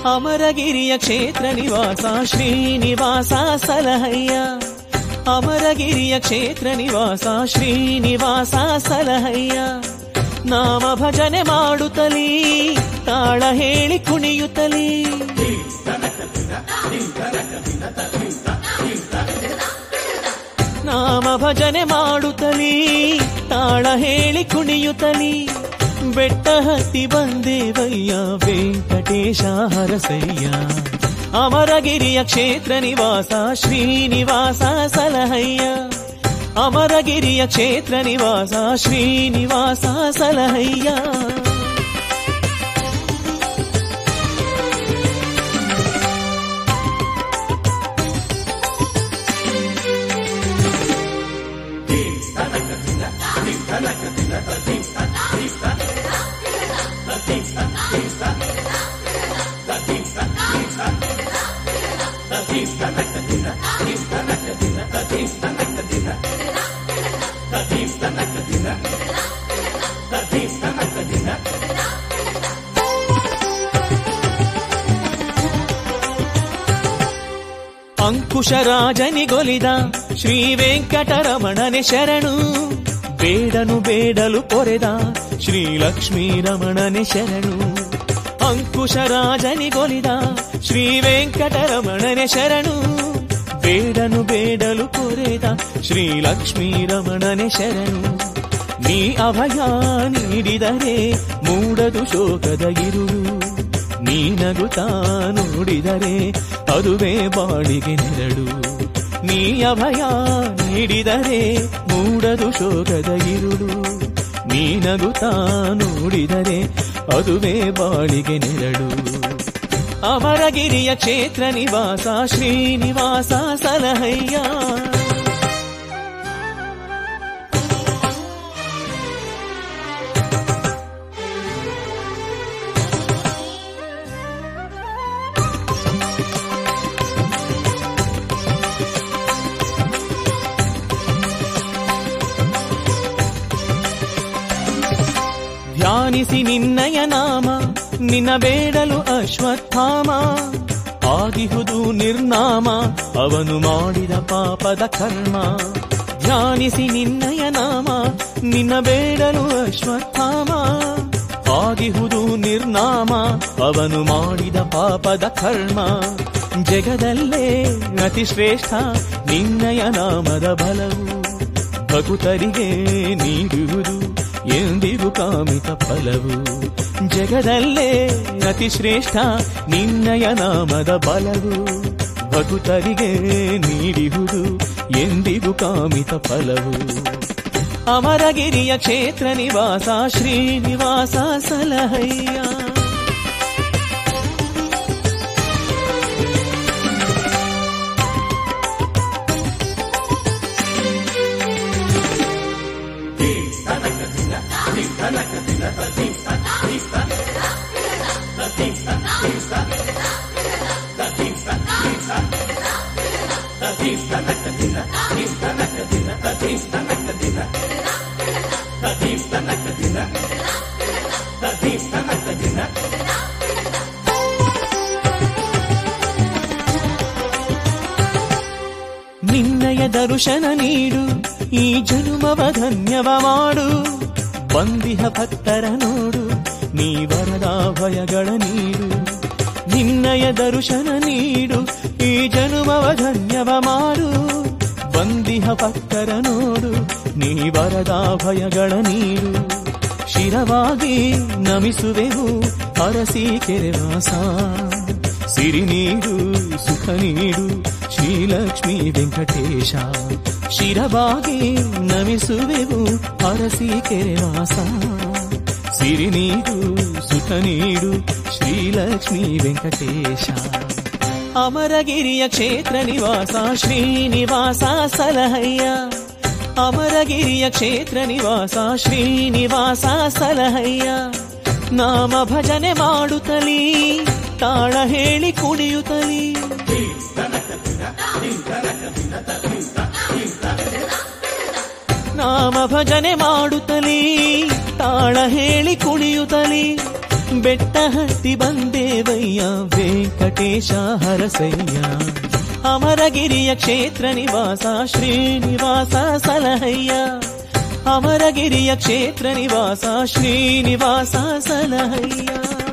ಅಮರಗಿರಿಯ ಕ್ಷೇತ್ರ ನಿವಾಸ ಶ್ರೀನಿವಾಸ ಸಲಹಯ್ಯ. ಅಮರಗಿರಿಯ ಕ್ಷೇತ್ರ ನಿವಾಸ ಶ್ರೀನಿವಾಸ ಸಲಹಯ್ಯ. ನಾಮ ಭಜನೆ ಮಾಡುತ್ತಲೀ ತಾಳ ಹೇಳಿ ಕುಣಿಯುತ್ತಲೀ. ನಾಮ ಭಜನೆ ಮಾಡುತ್ತಲೀ ತಾಳ ಹೇಳಿ ಕುಣಿಯುತ್ತಲೀ. ಬೆಟ್ಟ ಹತ್ತಿ ಬಂದೇವಯ್ಯ ವೆಂಕಟೇಶ ಹರಸಯ್ಯ. ಅಮರಗಿರಿಯ ಕ್ಷೇತ್ರ ನಿವಾಸ ಶ್ರೀನಿವಾಸ ಸಲಹಯ್ಯ. ಅಮರಗಿರಿಯ ಕ್ಷೇತ್ರ ನಿವಾಸ ಶ್ರೀನಿವಾಸ ಸಲಹಯ್ಯ. ಅಂಕುಶರಾಜನಿಗೊಲಿದ ಶ್ರೀ ವೆಂಕಟರಮಣನೆ ಶರಣು. ಬೇಡನು ಬೇಡಲು ಪೊರೆದ ಶ್ರೀ ಲಕ್ಷ್ಮೀ ರಮಣನೆ ಶರಣು. ಅಂಕುಶರಾಜನಿಗೊಲಿದ ಶ್ರೀ ವೆಂಕಟರಮಣನೆ ಶರಣು. ಬೇಡನು ಬೇಡಲು ಪೊರೆದ ಶ್ರೀ ಲಕ್ಷ್ಮೀ ರಮಣನೆ ಶರಣು. ನೀ ಅಭಯ ನೀಡಿದರೆ ಮೂಡದು ಶೋಕದ ಇರುಳು. ನೀ ನಗುತ್ತಾ ನೋಡಿದರೆ ಅದುವೇ ಬಾಳಿಗೆ ನೆರಳು. ನೀ ಅಭಯ ನೀಡಿದರೆ ಮೂಡದು ಶೋಕದ ಇರುಳು. ನೀ ನಗುತ್ತಾ ನೋಡಿದರೆ ಅದುವೇ ಬಾಳಿಗೆ ನೆರಳು. ಅಮರಗಿರಿಯ ಕ್ಷೇತ್ರ ನಿವಾಸ ಶ್ರೀನಿವಾಸ ಸಲಹಯ್ಯ. ಧ್ಯಾನಿಸಿ ನಿನ್ನಯ ನಾಮ ನಿನ್ನ ಬೇಡಲು ಅಶ್ವತ್ಥಾಮ. ಆಗಿಹುದು ನಿರ್ನಾಮ ಅವನು ಮಾಡಿದ ಪಾಪದ ಕರ್ಮ. ಧ್ಯಾನಿಸಿ ನಿನ್ನಯ ನಾಮ ನಿನ್ನ ಬೇಡಲು ಅಶ್ವತ್ಥಾಮ. ಆಗಿಹುದು ನಿರ್ನಾಮ ಅವನು ಮಾಡಿದ ಪಾಪದ ಕರ್ಮ. ಜಗದಲ್ಲೇ ಅತಿ ಶ್ರೇಷ್ಠ ನಿನ್ನಯ ನಾಮದ ಬಲವು. ಭಕ್ತರಿಗೆ ನೀಡುವುದು ಎಂದಿಗೂ ಕಾಮಿತ ಫಲವು. ಜಗದಲ್ಲೇ ಅತಿ ಶ್ರೇಷ್ಠ ನಿನ್ನಯ ನಾಮದ ಬಲವು. ಭಕ್ತರಿಗೆ ನೀಡುವುದು ಎಂದಿಗೂ ಕಾಮಿತ ಫಲವು. ಅಮರಗಿರಿಯ ಕ್ಷೇತ್ರ ನಿವಾಸ ಶ್ರೀನಿವಾಸ ಸಲಹಯ್ಯ. ನಿನ್ನಯ ದರ್ಶನ ನೀಡು ಈ ಜನುಮವ ಧನ್ಯವ ಮಾಡು. ಬಂದಿಹ ಭಕ್ತರ ನೋಡು ನೀ ವರದ ಭಯಗಳ ನೀಡು. ನಿನ್ನಯ ದರ್ಶನ ನೀಡು ಈ ಜನುಮವ ಧನ್ಯವ ಮಾಡು. ಬಂದಿಹ ಭಕ್ತರ ನೋಡು ನೀ ವರದ ಭಯಗಳ ನೀಡು. ಶಿರವಾಗಿ ನಮಿಸುವೆವು ಅರಸಿ ಕೆರೆವಾಸ. ಸಿರಿ ನೀಡು ಸುಖ ನೀಡು ಶ್ರೀಲಕ್ಷ್ಮೀ ವೆಂಕಟೇಶ. ಶಿರವಾಗಿ ನಮಿಸುವೆವು ಅರಸಿ ಕೆರೆವಾಸ. ಸಿರಿ ನೀಡು ಸುಖ ನೀಡು ಶ್ರೀಲಕ್ಷ್ಮೀ ವೆಂಕಟೇಶ. ಅಮರಗಿರಿಯ ಕ್ಷೇತ್ರ ನಿವಾಸ ಶ್ರೀನಿವಾಸ ಸಲಹಯ್ಯ. ಅಮರಗಿರಿಯ ಕ್ಷೇತ್ರ ನಿವಾಸ ಶ್ರೀನಿವಾಸ ಸಲಹಯ್ಯ. ನಾಮ ಭಜನೆ ಮಾಡುತ್ತಲೀ ತಾಳ ಹೇಳಿ ಕುಣಿಯುತ್ತಲೀ. ನಾಮ ಭಜನೆ ಮಾಡುತ್ತಲೀ ತಾಳ ಹೇಳಿ ಕುಣಿಯುತ್ತಲೀ. ಬೆಟ್ಟ ಹತ್ತಿ ಬಂದೇವಯ್ಯ ವೆಂಕಟೇಶ ಹರಸಯ್ಯ. ಅಮರಗಿರಿಯ ಕ್ಷೇತ್ರ ನಿವಾಸ ಶ್ರೀನಿವಾಸ ಸಲಹಯ್ಯ. ಅಮರಗಿರಿಯ ಕ್ಷೇತ್ರ ನಿವಾಸ ಶ್ರೀನಿವಾಸ ಸಲಹಯ್ಯ.